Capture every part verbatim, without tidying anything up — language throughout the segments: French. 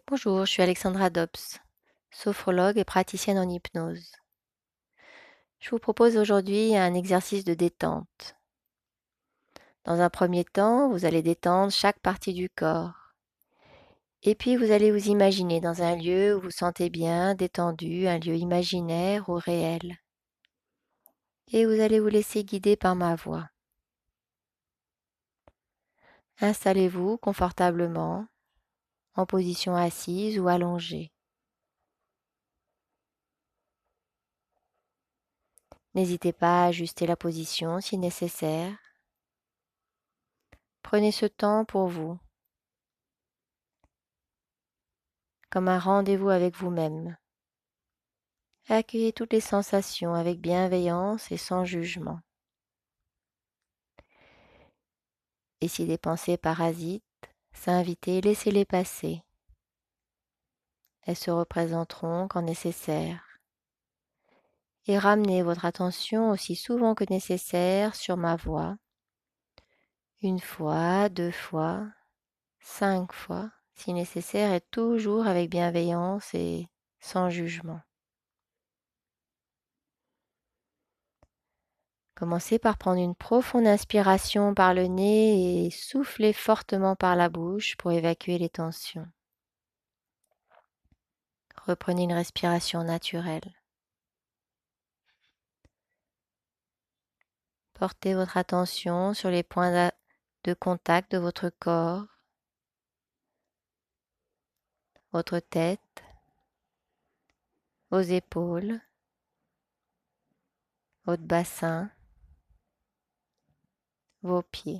Bonjour, je suis Alexandra Dobbs, sophrologue et praticienne en hypnose. Je vous propose aujourd'hui un exercice de détente. Dans un premier temps, vous allez détendre chaque partie du corps. Et puis vous allez vous imaginer dans un lieu où vous sentez bien, détendu, un lieu imaginaire ou réel. Et vous allez vous laisser guider par ma voix. Installez-vous confortablement, en position assise ou allongée. N'hésitez pas à ajuster la position si nécessaire. Prenez ce temps pour vous, comme un rendez-vous avec vous-même. Accueillez toutes les sensations avec bienveillance et sans jugement. Et si des pensées parasites s'inviter, laissez-les passer. Elles se représenteront quand nécessaire. Et ramenez votre attention aussi souvent que nécessaire sur ma voix. Une fois, deux fois, cinq fois, si nécessaire, et toujours avec bienveillance et sans jugement. Commencez par prendre une profonde inspiration par le nez et soufflez fortement par la bouche pour évacuer les tensions. Reprenez une respiration naturelle. Portez votre attention sur les points de contact de votre corps, votre tête, vos épaules, votre bassin, vos pieds.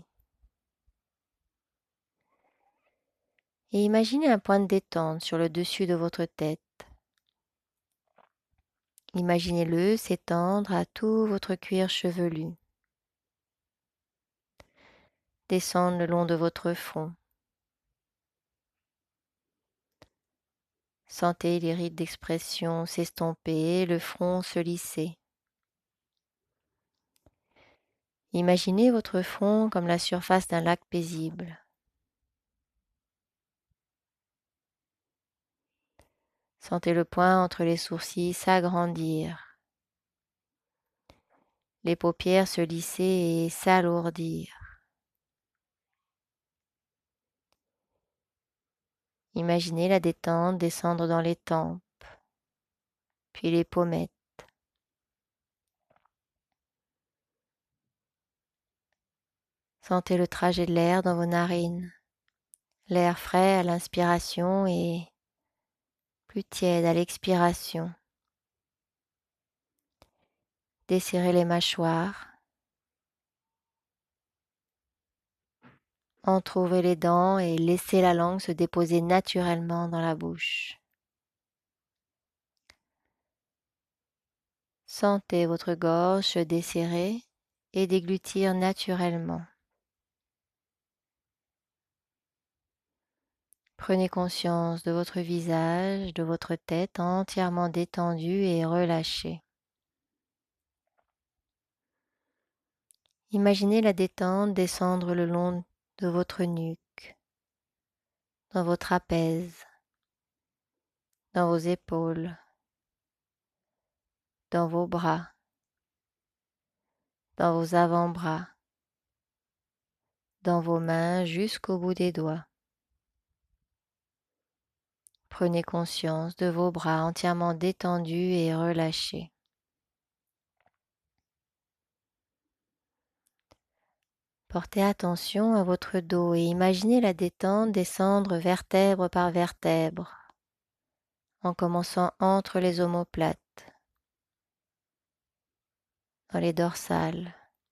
Et imaginez un point de détente sur le dessus de votre tête. Imaginez-le s'étendre à tout votre cuir chevelu. Descendre le long de votre front. Sentez les rides d'expression s'estomper, le front se lisser. Imaginez votre front comme la surface d'un lac paisible. Sentez le point entre les sourcils s'agrandir, les paupières se lisser et s'alourdir. Imaginez la détente descendre dans les tempes, puis les pommettes. Sentez le trajet de l'air dans vos narines, l'air frais à l'inspiration et plus tiède à l'expiration. Desserrez les mâchoires, entrouvez les dents et laissez la langue se déposer naturellement dans la bouche. Sentez votre gorge se desserrer et déglutir naturellement. Prenez conscience de votre visage, de votre tête entièrement détendue et relâchée. Imaginez la détente descendre le long de votre nuque, dans votre trapèze, dans vos épaules, dans vos bras, dans vos avant-bras, dans vos mains jusqu'au bout des doigts. Prenez conscience de vos bras entièrement détendus et relâchés. Portez attention à votre dos et imaginez la détente descendre vertèbre par vertèbre, en commençant entre les omoplates, dans les dorsales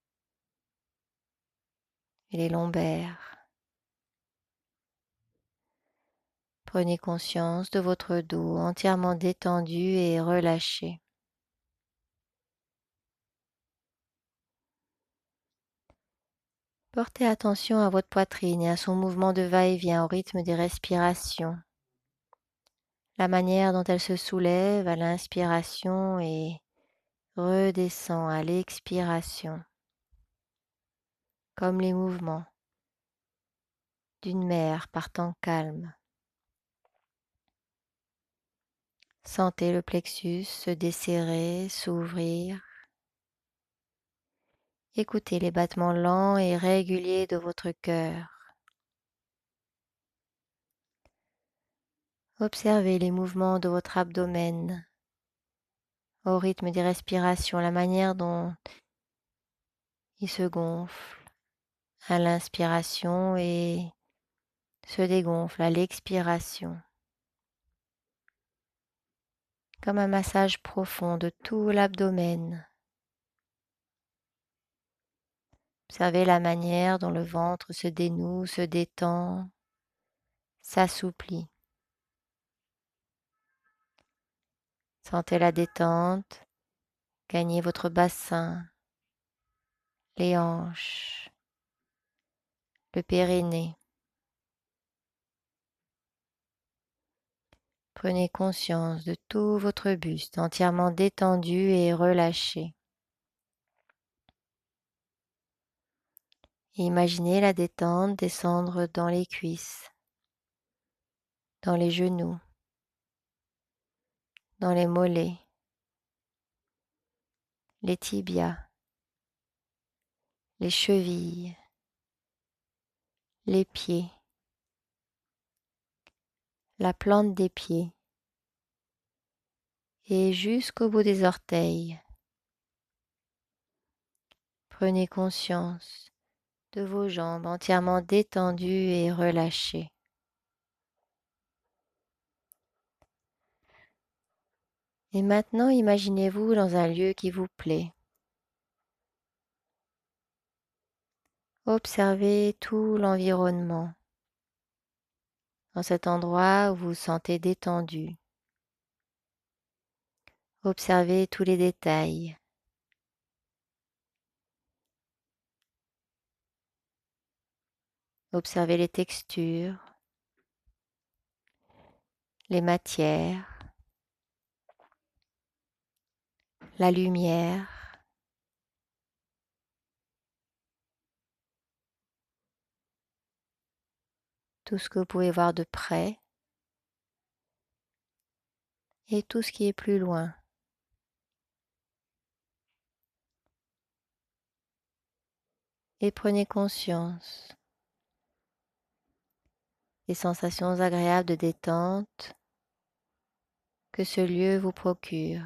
et les lombaires. Prenez conscience de votre dos entièrement détendu et relâché. Portez attention à votre poitrine et à son mouvement de va-et-vient au rythme des respirations. La manière dont elle se soulève à l'inspiration et redescend à l'expiration, comme les mouvements d'une mer partant calme. Sentez le plexus se desserrer, s'ouvrir. Écoutez les battements lents et réguliers de votre cœur. Observez les mouvements de votre abdomen au rythme des respirations, la manière dont il se gonfle à l'inspiration et se dégonfle à l'expiration. Comme un massage profond de tout l'abdomen. Observez la manière dont le ventre se dénoue, se détend, s'assouplit. Sentez la détente gagner votre bassin, les hanches, le périnée. Prenez conscience de tout votre buste entièrement détendu et relâché. Et imaginez la détente descendre dans les cuisses, dans les genoux, dans les mollets, les tibias, les chevilles, les pieds, la plante des pieds et jusqu'au bout des orteils. Prenez conscience de vos jambes entièrement détendues et relâchées. Et maintenant, imaginez-vous dans un lieu qui vous plaît. Observez tout l'environnement. Dans cet endroit où vous vous sentez détendu. Observez tous les détails. Observez les textures, les matières, la lumière. Tout ce que vous pouvez voir de près et tout ce qui est plus loin. Et prenez conscience des sensations agréables de détente que ce lieu vous procure.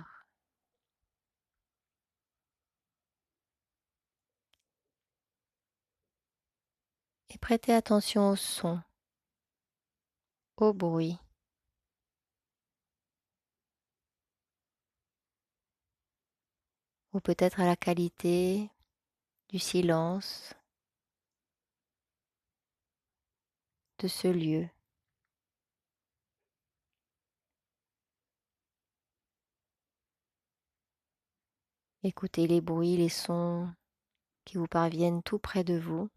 Et prêtez attention au son, au bruit. Ou peut-être à la qualité du silence de ce lieu. Écoutez les bruits, les sons qui vous parviennent tout près de vous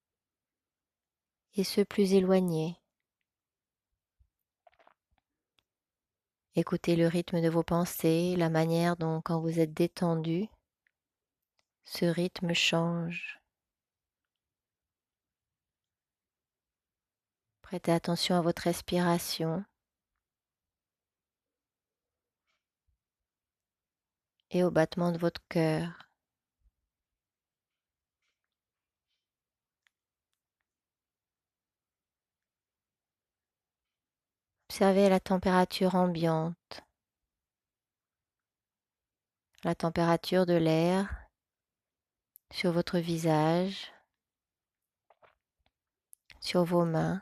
et ceux plus éloignés. Écoutez le rythme de vos pensées, la manière dont quand vous êtes détendu, ce rythme change. Prêtez attention à votre respiration et au battement de votre cœur. Observez la température ambiante, la température de l'air sur votre visage, sur vos mains,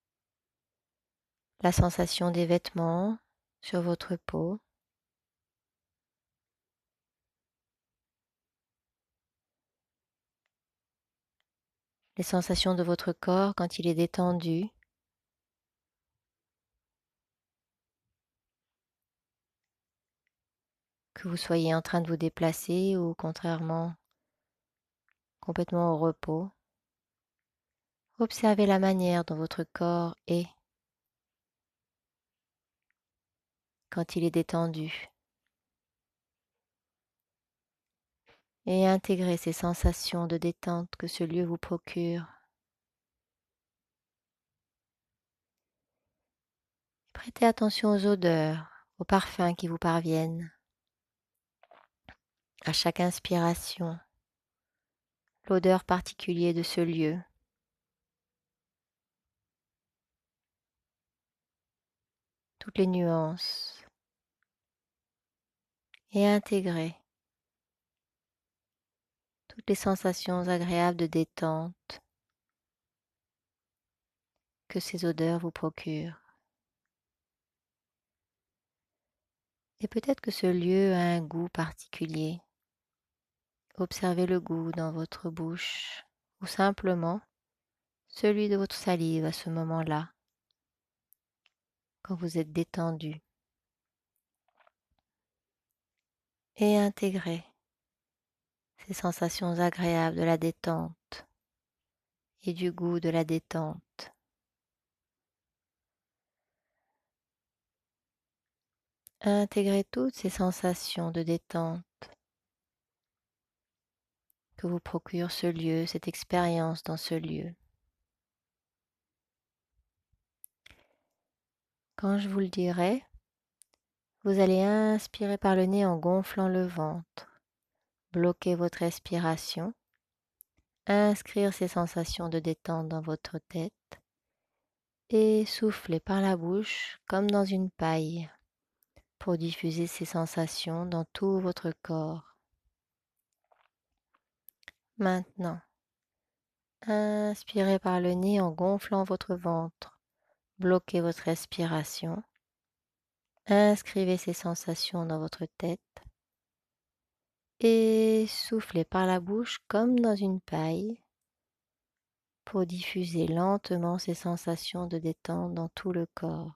la sensation des vêtements sur votre peau. Les sensations de votre corps quand il est détendu. Que vous soyez en train de vous déplacer ou contrairement complètement au repos. Observez la manière dont votre corps est quand il est détendu et intégrez ces sensations de détente que ce lieu vous procure. Prêtez attention aux odeurs, aux parfums qui vous parviennent. À chaque inspiration, l'odeur particulière de ce lieu. Toutes les nuances. Et intégrer toutes les sensations agréables de détente que ces odeurs vous procurent. Et peut-être que ce lieu a un goût particulier. Observez le goût dans votre bouche ou simplement celui de votre salive à ce moment-là, quand vous êtes détendu. Et intégrez ces sensations agréables de la détente et du goût de la détente. Intégrez toutes ces sensations de détente que vous procure ce lieu, cette expérience dans ce lieu. Quand je vous le dirai, vous allez inspirer par le nez en gonflant le ventre, bloquer votre respiration, inscrire ces sensations de détente dans votre tête et souffler par la bouche comme dans une paille pour diffuser ces sensations dans tout votre corps. Maintenant, inspirez par le nez en gonflant votre ventre, bloquez votre respiration, inscrivez ces sensations dans votre tête et soufflez par la bouche comme dans une paille pour diffuser lentement ces sensations de détente dans tout le corps.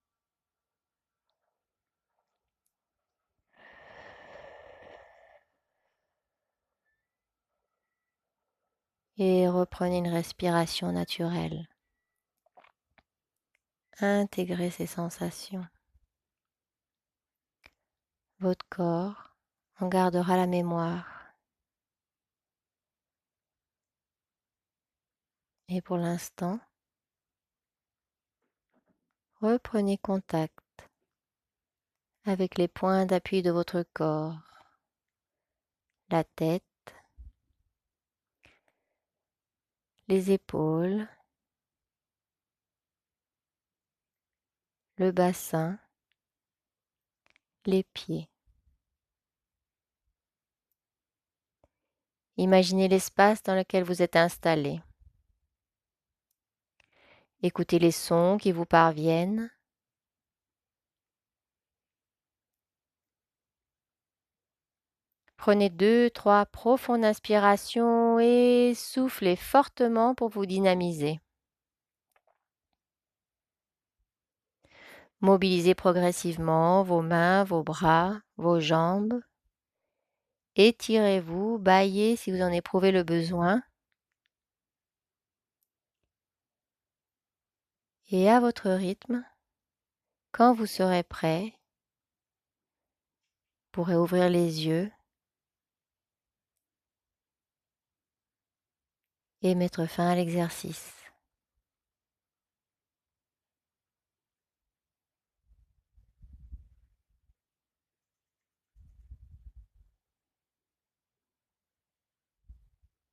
Et reprenez une respiration naturelle. Intégrez ces sensations. Votre corps en gardera la mémoire. Et pour l'instant, reprenez contact avec les points d'appui de votre corps, la tête, les épaules, le bassin, les pieds. Imaginez l'espace dans lequel vous êtes installé. Écoutez les sons qui vous parviennent. Prenez deux, trois profondes inspirations et soufflez fortement pour vous dynamiser. Mobilisez progressivement vos mains, vos bras, vos jambes. Étirez-vous, bâillez si vous en éprouvez le besoin. Et à votre rythme, quand vous serez prêt, vous pourrez ouvrir les yeux et mettre fin à l'exercice.